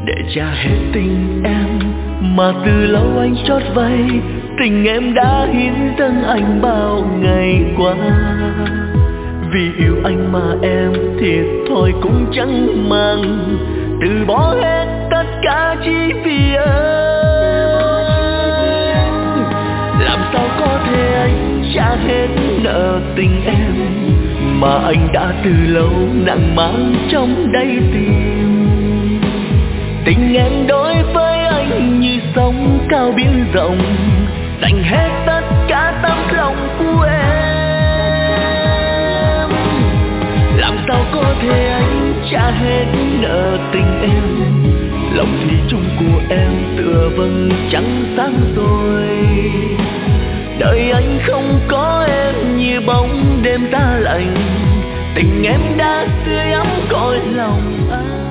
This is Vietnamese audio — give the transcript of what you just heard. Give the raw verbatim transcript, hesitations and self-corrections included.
để trả hết tình em mà từ lâu anh chót vay. Tình em đã hiến dâng anh bao ngày qua, vì yêu anh mà em thiệt thôi cũng chẳng mang, từ bỏ hết tất cả chỉ vì anh. Làm sao có thể anh trả hết nợ tình em mà anh đã từ lâu nặng mang trong đáy tim. Tình em đối với anh như sóng cao biển rộng, dành hết tất cả tấm lòng của em. Làm sao có thể anh trả hết nợ tình em, lòng thủy chung của em tựa vầng trăng sáng rồi. Đời anh không có em như bóng đêm ta lạnh, tình em đã sưởi ấm cõi lòng anh.